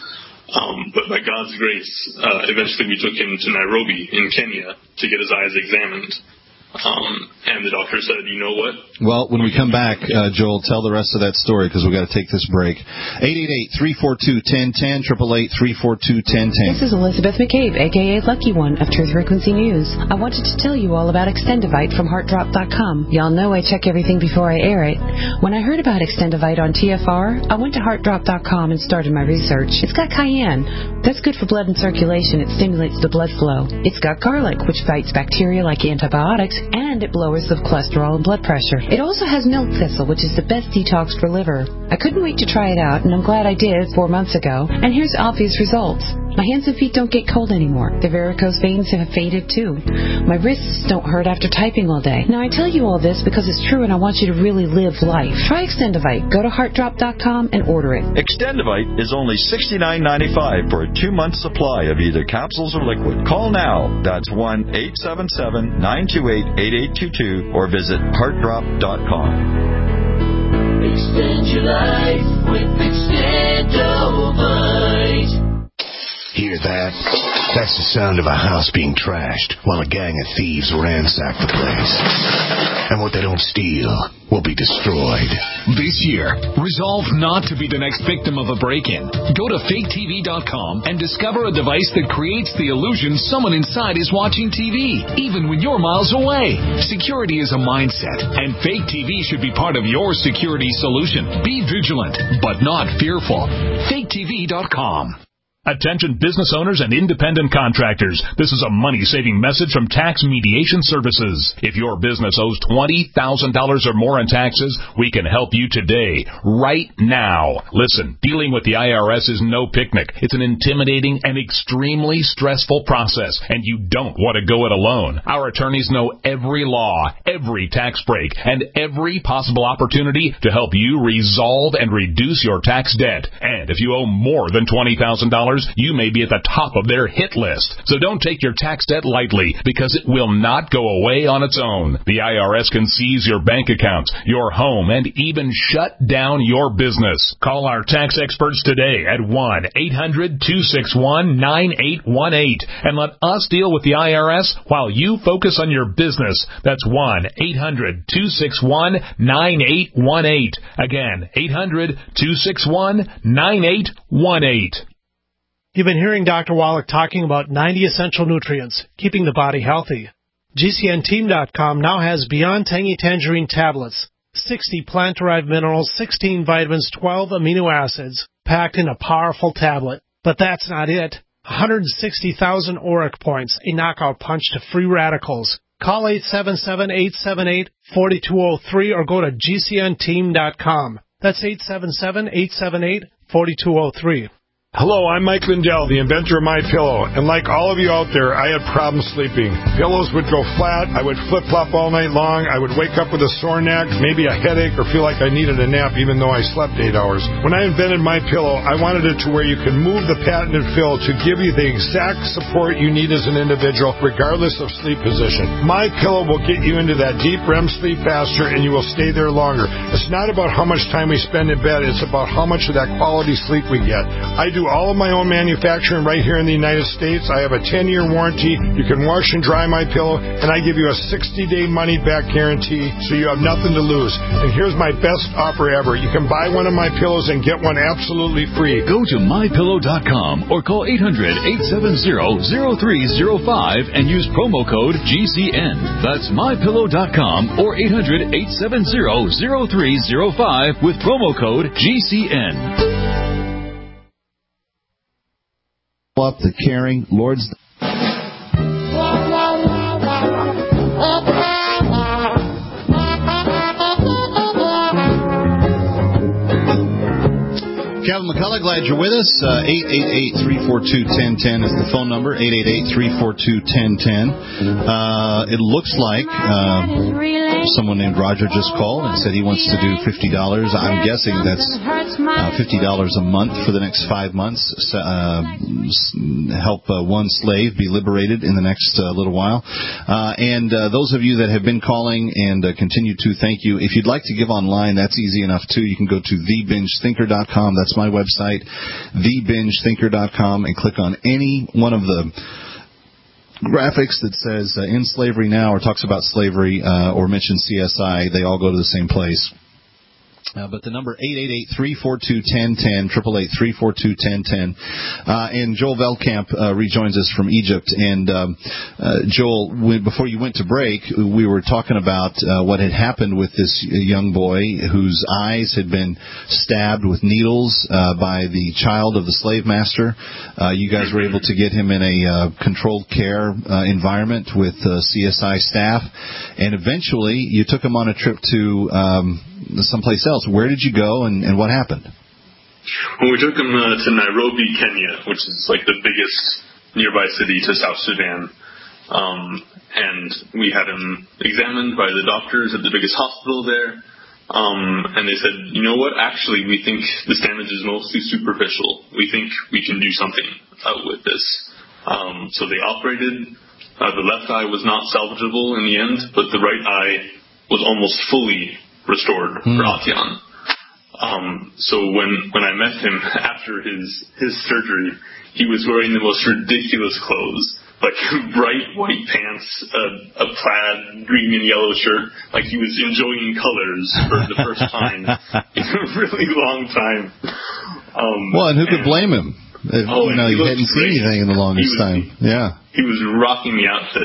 Um, but by God's grace, uh, eventually we took him to Nairobi in Kenya to get his eyes examined. Um, and the doctor said, you know what? Well, when we come back, uh, Joel, tell the rest of that story because we've got to take this break. eight eight eight, three four two, one zero one zero, eight eight eight, three four two, one zero one zero. This is Elizabeth McCabe, a k a. Lucky One of Truth Frequency News. I wanted to tell you all about Extendivite from heart drop dot com. Y'all know I check everything before I air it. When I heard about Extendivite on T F R, I went to heart drop dot com and started my research. It's got cayenne. That's good for blood and circulation. It stimulates the blood flow. It's got garlic, which fights bacteria like antibiotics, and it lowers the cholesterol and blood pressure. It also has milk thistle, which is the best detox for liver. I couldn't wait to try it out, and I'm glad I did four months ago. And here's obvious results. My hands and feet don't get cold anymore. The varicose veins have faded too. My wrists don't hurt after typing all day. Now I tell you all this because it's true and I want you to really live life. Try Extendivite. Go to heart drop dot com and order it. Extendivite is only sixty-nine ninety-five for a two-month supply of either capsules or liquid. Call now. That's one eight seven seven, nine two eight, eight eight two two or visit heart drop dot com. Extend your life with Extendivite. Hear that? That's the sound of a house being trashed while a gang of thieves ransack the place. And what they don't steal will be destroyed. This year, resolve not to be the next victim of a break-in. Go to fake T V dot com and discover a device that creates the illusion someone inside is watching T V, even when you're miles away. Security is a mindset, and Fake T V should be part of your security solution. Be vigilant, but not fearful. fake T V dot com. Attention business owners and independent contractors. This is a money-saving message from Tax Mediation Services. If your business owes twenty thousand dollars or more in taxes, we can help you today, right now. Listen, dealing with the I R S is no picnic. It's an intimidating and extremely stressful process, and you don't want to go it alone. Our attorneys know every law, every tax break, and every possible opportunity to help you resolve and reduce your tax debt. And if you owe more than twenty thousand dollars, you may be at the top of their hit list. So don't take your tax debt lightly, because it will not go away on its own. The I R S can seize your bank accounts, your home, and even shut down your business. Call our tax experts today at one eight hundred, two six one, nine eight one eight and let us deal with the I R S while you focus on your business. That's one eight hundred, two six one, nine eight one eight. Again, eight hundred, two six one, nine eight one eight. You've been hearing Doctor Wallach talking about ninety essential nutrients, keeping the body healthy. G C N team dot com now has Beyond Tangy Tangerine tablets, sixty plant-derived minerals, sixteen vitamins, twelve amino acids, packed in a powerful tablet. But that's not it. one hundred sixty thousand auric points, a knockout punch to free radicals. Call eight seven seven, eight seven eight, four two zero three or go to G C N team dot com. That's eight seven seven, eight seven eight, four two zero three. Hello, I'm Mike Lindell, the inventor of MyPillow, and like all of you out there, I had problems sleeping. Pillows would go flat, I would flip-flop all night long, I would wake up with a sore neck, maybe a headache, or feel like I needed a nap even though I slept eight hours. When I invented MyPillow, I wanted it to where you can move the patented fill to give you the exact support you need as an individual, regardless of sleep position. MyPillow will get you into that deep R E M sleep faster, and you will stay there longer. It's not about how much time we spend in bed, it's about how much of that quality sleep we get. I do all of my own manufacturing right here in the United States. I have a ten-year warranty. You can wash and dry my pillow, and I give you a sixty-day money-back guarantee, so you have nothing to lose. And here's my best offer ever. You can buy one of my pillows and get one absolutely free. Go to my pillow dot com or call eight hundred, eight seven zero, zero three zero five and use promo code G C N. That's my pillow dot com or eight hundred, eight seven zero, zero three zero five with promo code G C N. Up the caring Lord's. Kevin McCullough, glad you're with us. Uh, eight eight eight, three four two, one zero one zero is the phone number, eight eight eight, three four two, one zero one zero. Uh, it looks like uh, someone named Roger just called and said he wants to do fifty dollars. I'm guessing that's uh, fifty dollars a month for the next five months. Uh, help uh, one slave be liberated in the next uh, little while. Uh, and uh, those of you that have been calling and uh, continue to, thank you. If you'd like to give online, that's easy enough, too. You can go to the binge thinker dot com. That's my website, the binge thinker dot com, and click on any one of the graphics that says uh, In Slavery Now or talks about slavery uh, or mentions C S I. They all go to the same place. Uh, but the number eight eight eight, three four two, one zero one zero, eight eight eight, three four two, one zero one zero. Uh, and Joel Veldkamp uh, rejoins us from Egypt. And um, uh, Joel, when, before you went to break, we were talking about uh, what had happened with this young boy whose eyes had been stabbed with needles uh, by the child of the slave master. Uh, you guys were able to get him in a uh, controlled care uh, environment with uh, C S I staff. And eventually you took him on a trip to um, someplace else. Where did you go, and, and what happened? Well, we took him uh, to Nairobi, Kenya, which is like the biggest nearby city to South Sudan. Um, and we had him examined by the doctors at the biggest hospital there. Um, and they said, you know what, actually, we think this damage is mostly superficial. We think we can do something uh, with this. Um, so they operated. Uh, the left eye was not salvageable in the end, but the right eye was almost fully restored mm. for Atian. Um, so when, when I met him after his, his surgery, he was wearing the most ridiculous clothes, like bright white pants, a, a plaid green and yellow shirt, like he was enjoying colors for the first time in a really long time. Um, well, and who could blame him? If, oh, you know, he, he hadn't seen great. anything in the longest was, time. Yeah. He was rocking the outfit.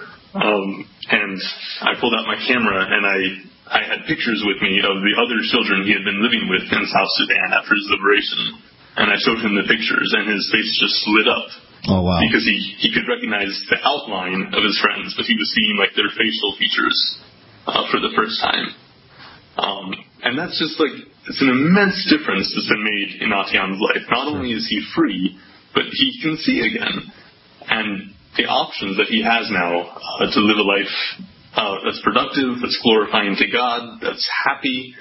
Um, and I pulled out my camera and I, I had pictures with me of the other children he had been living with in South Sudan after his liberation. And I showed him the pictures, and his face just lit up. Oh, wow. Because he, he could recognize the outline of his friends, but he was seeing, like, their facial features uh, for the first time. Um, and that's just, like, it's an immense difference that's been made in Atian's life. Not only is he free, but he can see again. And the options that he has now uh, to live a life Uh, that's productive, that's glorifying to God, that's happy.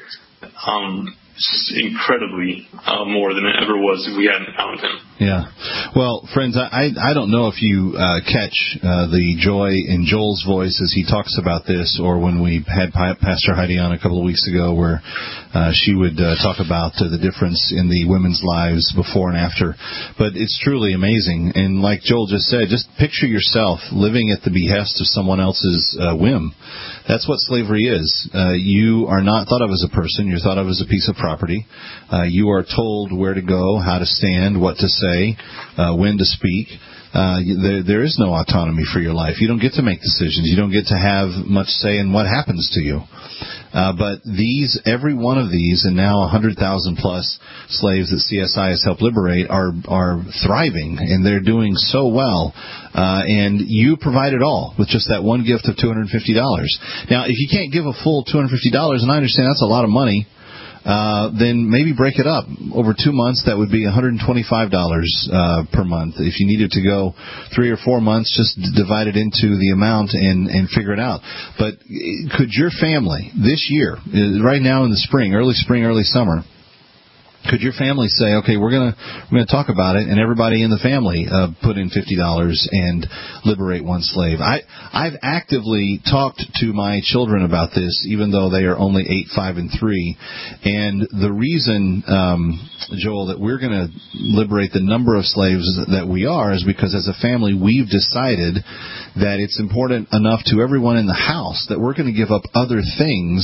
Um, it's just incredibly uh, more than it ever was if we hadn't found him. Yeah. Well, friends, I I don't know if you uh, catch uh, the joy in Joel's voice as he talks about this, or when we had Pastor Heidi on a couple of weeks ago where uh, she would uh, talk about uh, the difference in the women's lives before and after. But it's truly amazing. And like Joel just said, just picture yourself living at the behest of someone else's uh, whim. That's what slavery is. Uh, you are not thought of as a person. You're thought of as a piece of property. Uh, you are told where to go, how to stand, what to say, uh, when to speak. Uh, there, there is no autonomy for your life. You don't get to make decisions. You don't get to have much say in what happens to you. Uh, but these, every one of these, and now one hundred thousand plus slaves that C S I has helped liberate are are thriving, and they're doing so well. Uh, and you provide it all with just that one gift of two hundred fifty dollars. Now, if you can't give a full two hundred fifty dollars, and I understand that's a lot of money, Uh, then maybe break it up. Over two months, that would be one hundred twenty-five dollars uh, per month. If you needed to go three or four months, just divide it into the amount and, and figure it out. But could your family this year, right now in the spring, early spring, early summer, could your family say, okay, we're gonna we're gonna talk about it, and everybody in the family uh, put in fifty dollars and liberate one slave? I I've actively talked to my children about this, even though they are only eight, five, and three. And the reason, um, Joel, that we're going to liberate the number of slaves that we are is because as a family we've decided that it's important enough to everyone in the house that we're going to give up other things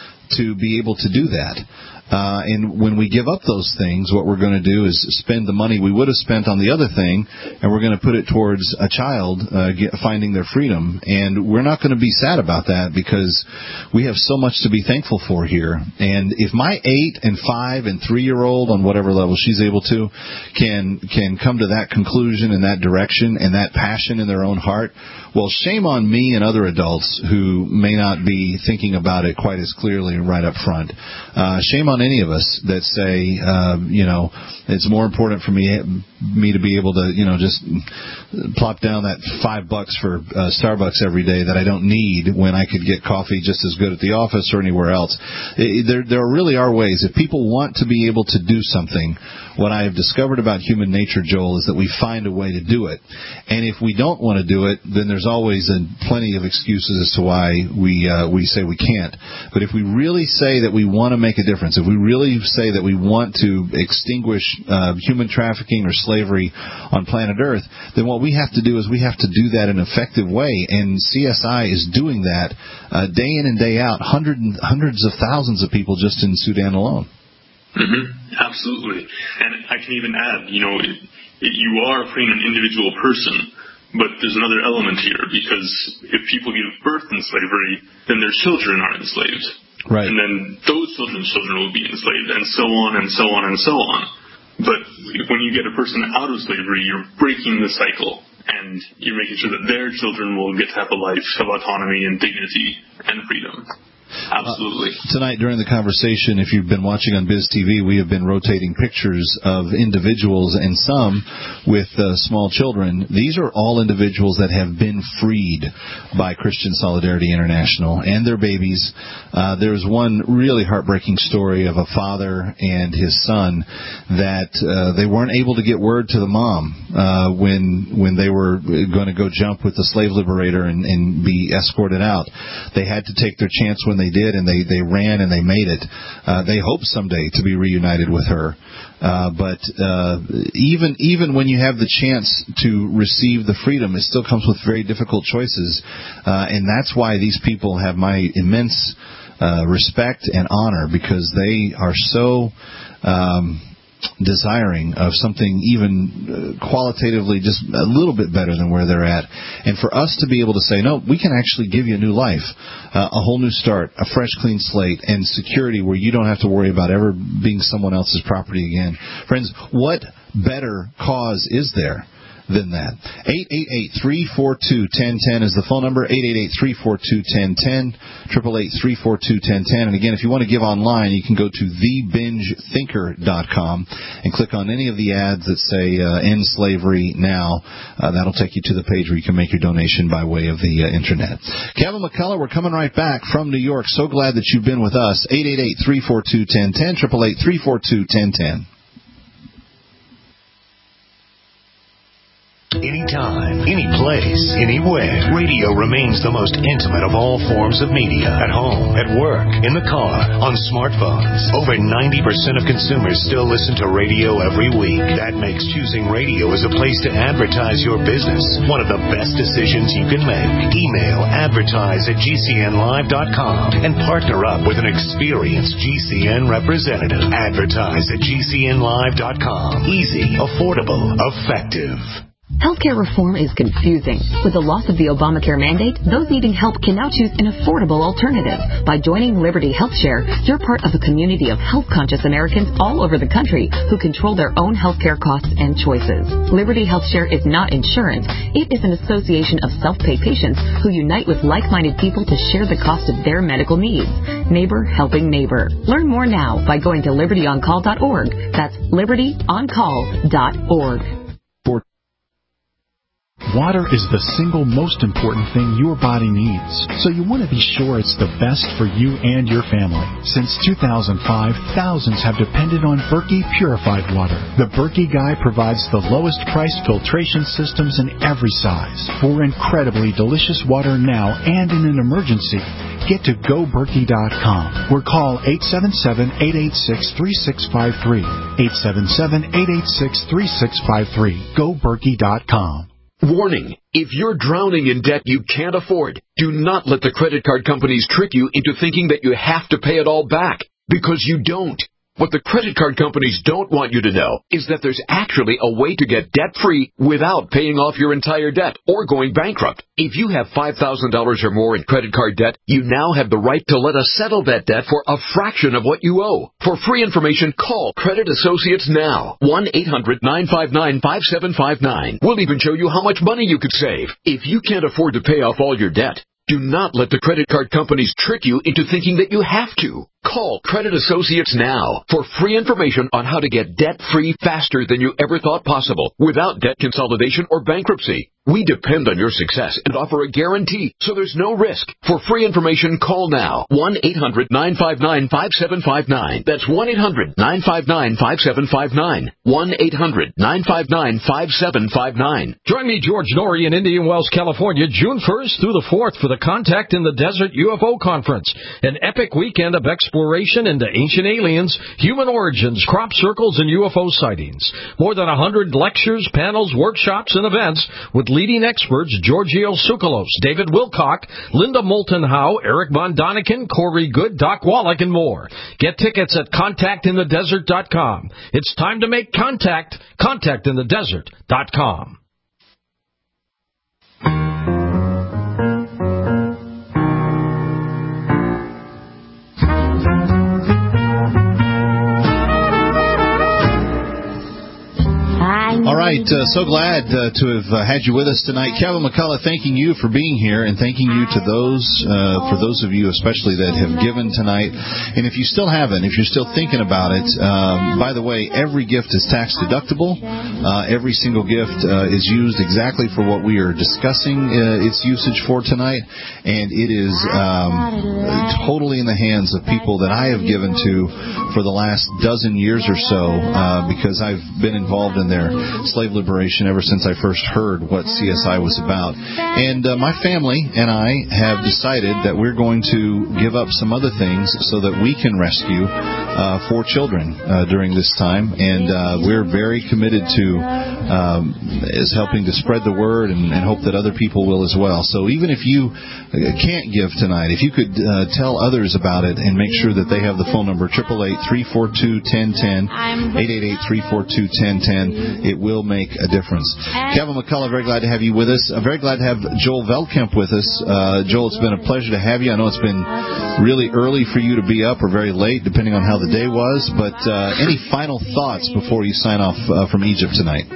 to be able to do that. Uh, and when we give up those things, what we're going to do is spend the money we would have spent on the other thing, and we're going to put it towards a child uh, get, finding their freedom. And we're not going to be sad about that because we have so much to be thankful for here. And if my eight and five and three-year-old, on whatever level she's able to, can can come to that conclusion and that direction and that passion in their own heart, well, shame on me and other adults who may not be thinking about it quite as clearly right up front. Uh, shame on any of us that say, uh, you know, it's more important for me me to be able to, you know, just plop down that five bucks for uh, Starbucks every day that I don't need when I could get coffee just as good at the office or anywhere else. It, there, there really are ways. If people want to be able to do something, what I have discovered about human nature, Joel, is that we find a way to do it. And if we don't want to do it, then there's always a, plenty of excuses as to why we uh, we say we can't. But if we really say that we want to make a difference, if we really say that we want to extinguish uh, human trafficking or slavery on planet Earth, then what we have to do is we have to do that in an effective way. And C S I is doing that uh, day in and day out, hundreds hundreds of thousands of people just in Sudan alone. Mm-hmm. Absolutely. And I can even add, you know, it, it, you are freeing an individual person, but there's another element here, because if people give birth in slavery, then their children are enslaved. Right. And then those children's children will be enslaved, and so on and so on and so on. But when you get a person out of slavery, you're breaking the cycle, and you're making sure that their children will get to have a life of autonomy and dignity and freedom. Absolutely. Uh, tonight during the conversation, if you've been watching on Biz T V, we have been rotating pictures of individuals, and some with uh, small children. These are all individuals that have been freed by Christian Solidarity International and their babies. Uh, there's one really heartbreaking story of a father and his son that uh, they weren't able to get word to the mom uh, when when they were going to go jump with the slave liberator and, and be escorted out. They had to take their chance when they did, and they, they ran and they made it. Uh, they hope someday to be reunited with her. Uh, but uh, even even when you have the chance to receive the freedom, it still comes with very difficult choices. Uh, and that's why these people have my immense uh, respect and honor, because they are so um, desiring of something even uh, qualitatively just a little bit better than where they're at. And for us to be able to say, no, we can actually give you a new life, uh, a whole new start, a fresh, clean slate, and security where you don't have to worry about ever being someone else's property again. Friends, what better cause is there than that? eight eight eight, three four two, one zero one zero is the phone number, eight eight eight, three four two, one zero one zero, eight eight eight, three four two, one zero one zero. And again, if you want to give online, you can go to the binge thinker dot com and click on any of the ads that say uh, End Slavery Now. Uh, that'll take you to the page where you can make your donation by way of the uh, Internet. Kevin McCullough, we're coming right back from New York. So glad that you've been with us. eight eight eight, three four two, one zero one zero, eight eight eight, three four two, one zero one zero. Anytime, any place, anywhere. Radio remains the most intimate of all forms of media. At home, at work, in the car, on smartphones. Over ninety percent of consumers still listen to radio every week. That makes choosing radio as a place to advertise your business one of the best decisions you can make. Email advertise at G C N live dot com and partner up with an experienced G C N representative. Advertise at G C N live dot com. Easy, affordable, effective. Healthcare reform is confusing. With the loss of the Obamacare mandate, those needing help can now choose an affordable alternative. By joining Liberty HealthShare, you're part of a community of health-conscious Americans all over the country who control their own healthcare costs and choices. Liberty HealthShare is not insurance. It is an association of self-pay patients who unite with like-minded people to share the cost of their medical needs. Neighbor helping neighbor. Learn more now by going to liberty on call dot org. That's liberty on call dot org. Water is the single most important thing your body needs, so you want to be sure it's the best for you and your family. Since two thousand five, thousands have depended on Berkey purified water. The Berkey Guy provides the lowest priced filtration systems in every size. For incredibly delicious water now and in an emergency, get to go berkey dot com or call eight seven seven, eight eight six, three six five three. eight seven seven, eight eight six, three six five three. go berkey dot com. Warning, if you're drowning in debt you can't afford, do not let the credit card companies trick you into thinking that you have to pay it all back, because you don't. What the credit card companies don't want you to know is that there's actually a way to get debt-free without paying off your entire debt or going bankrupt. If you have five thousand dollars or more in credit card debt, you now have the right to let us settle that debt for a fraction of what you owe. For free information, call Credit Associates now. one eight hundred, nine five nine, five seven five nine. We'll even show you how much money you could save. If you can't afford to pay off all your debt, do not let the credit card companies trick you into thinking that you have to. Call Credit Associates now for free information on how to get debt-free faster than you ever thought possible without debt consolidation or bankruptcy. We depend on your success and offer a guarantee, so there's no risk. For free information, call now. one eight hundred nine five nine five seven five nine. That's one eight hundred nine five nine five seven five nine. one eight hundred nine five nine five seven five nine. Join me, George Norrie, in Indian Wells, California, June first through the fourth for the Contact in the Desert U F O Conference, an epic weekend of exploration into ancient aliens, human origins, crop circles, and U F O sightings. More than one hundred lectures, panels, workshops, and events with leading experts Giorgio Tsoukalos, David Wilcock, Linda Moulton Howe, Eric Von Daniken, Corey Good, Doc Wallach, and more. Get tickets at contact in the desert dot com. It's time to make contact. contact in the desert dot com. All right, uh, so glad uh, to have uh, had you with us tonight. Kevin McCullough, thanking you for being here, and thanking you to those, uh, for those of you especially that have given tonight. And if you still haven't, if you're still thinking about it, um, by the way, every gift is tax deductible. Uh, every single gift uh, is used exactly for what we are discussing uh, its usage for tonight, and it is um, totally in the hands of people that I have given to for the last dozen years or so, uh, because I've been involved in their slave liberation ever since I first heard what C S I was about. And uh, my family and I have decided that we're going to give up some other things so that we can rescue uh, four children uh, during this time. And uh, we're very committed to um, is helping to spread the word and, and hope that other people will as well. So even if you can't give tonight, if you could uh, tell others about it and make sure that they have the phone number, eight eight eight, three four two, one zero one zero, eight eight eight, three four two, one zero one zero. It will make a difference. Kevin McCullough, very glad to have you with us. I'm very glad to have Joel Veldkamp with us. Uh, Joel, it's been a pleasure to have you. I know it's been really early for you to be up, or very late, depending on how the day was. But uh, any final thoughts before you sign off uh, from Egypt tonight?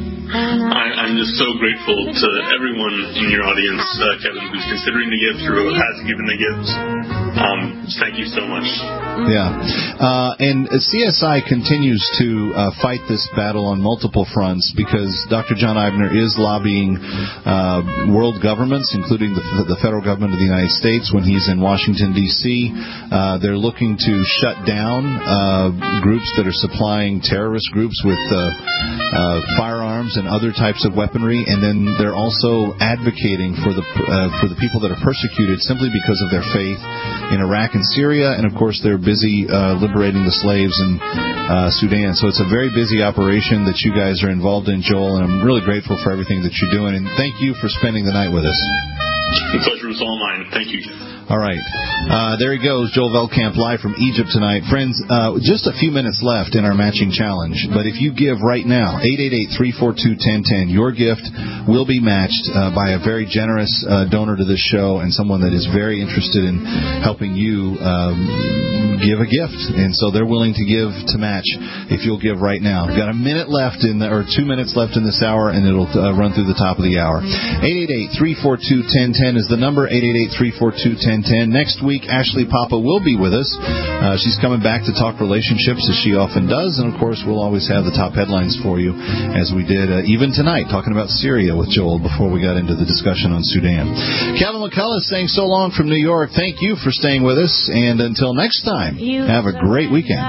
I, I'm just so grateful to everyone in your audience, uh, Kevin, who's considering the gift or who has given the gift. Um, thank you so much. Yeah. Uh, and C S I continues to uh, fight this battle on multiple fronts because Doctor John Ivner is lobbying uh, world governments, including the, the federal government of the United States when he's in Washington, D C Uh, they're looking to shut down uh, groups that are supplying terrorist groups with uh, uh, firearms and other types of weaponry, and then they're also advocating for the uh, for the people that are persecuted simply because of their faith in Iraq and Syria, and of course they're busy uh, liberating the slaves in uh, Sudan. So it's a very busy operation that you guys are involved in, Joel, and I'm really grateful for everything that you're doing, and thank you for spending the night with us. The pleasure was all mine. Thank you. All right. Uh, there he goes, Joel Veldkamp, live from Egypt tonight. Friends, uh, just a few minutes left in our matching challenge. But if you give right now, eight eight eight, three four two, one zero one zero, your gift will be matched uh, by a very generous uh, donor to this show and someone that is very interested in helping you um, give a gift. And so they're willing to give to match if you'll give right now. We've got a minute left, in the, or two minutes left in this hour, and it'll uh, run through the top of the hour. eight eight eight, three four two, one zero one zero is the number, eight eight eight, three four two, one zero one zero. Next week, Ashley Papa will be with us. Uh, she's coming back to talk relationships, as she often does. And, of course, we'll always have the top headlines for you, as we did uh, even tonight, talking about Syria with Joel before we got into the discussion on Sudan. Kevin McCullough saying so long from New York. Thank you for staying with us. And until next time, have a great weekend.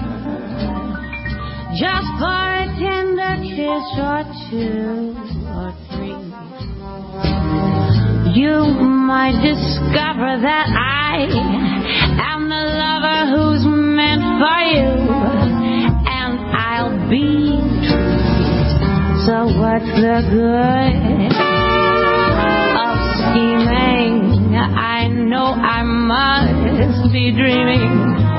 Just for a tender kiss or two or three, you might discover that I am the lover who's meant for you, and I'll be true. So what's the good of scheming? I know I must be dreaming,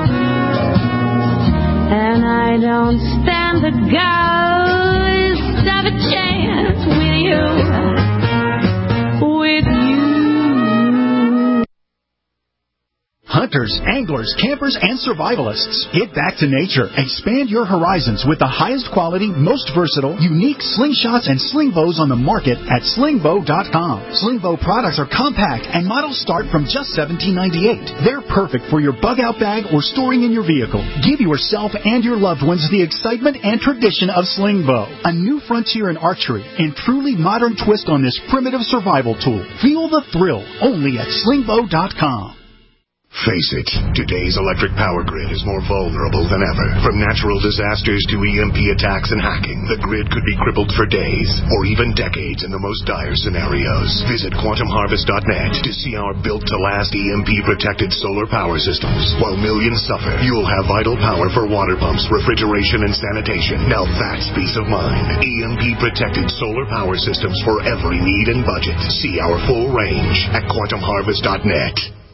and I don't stand a ghost of a chance with you. With you. hunters, anglers, campers, and survivalists. Get back to nature. Expand your horizons with the highest quality, most versatile, unique slingshots and sling bows on the market at sling bow dot com. Sling bow products are compact and models start from just seventeen ninety-eight. They're perfect for your bug out bag or storing in your vehicle. Give yourself and your loved ones the excitement and tradition of sling bow, a new frontier in archery and truly modern twist on this primitive survival tool. Feel the thrill only at sling bow dot com. Face it, today's electric power grid is more vulnerable than ever. From natural disasters to E M P attacks and hacking, the grid could be crippled for days or even decades in the most dire scenarios. Visit quantum harvest dot net to see our built-to-last E M P-protected solar power systems. While millions suffer, you'll have vital power for water pumps, refrigeration, and sanitation. Now that's peace of mind. E M P-protected solar power systems for every need and budget. See our full range at quantum harvest dot net.